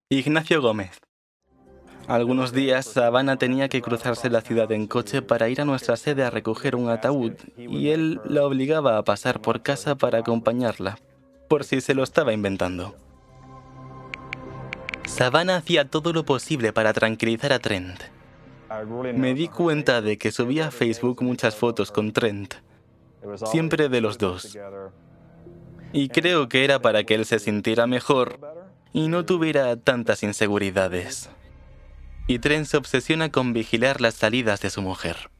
Ignacio Gómez. Algunos días, Savannah tenía que cruzarse la ciudad en coche para ir a nuestra sede a recoger un ataúd, y él la obligaba a pasar por casa para acompañarla, por si se lo estaba inventando. Savannah hacía todo lo posible para tranquilizar a Trent. Me di cuenta de que subía a Facebook muchas fotos con Trent, siempre de los dos. Y creo que era para que él se sintiera mejor y no tuviera tantas inseguridades. Y Trent se obsesiona con vigilar las salidas de su mujer.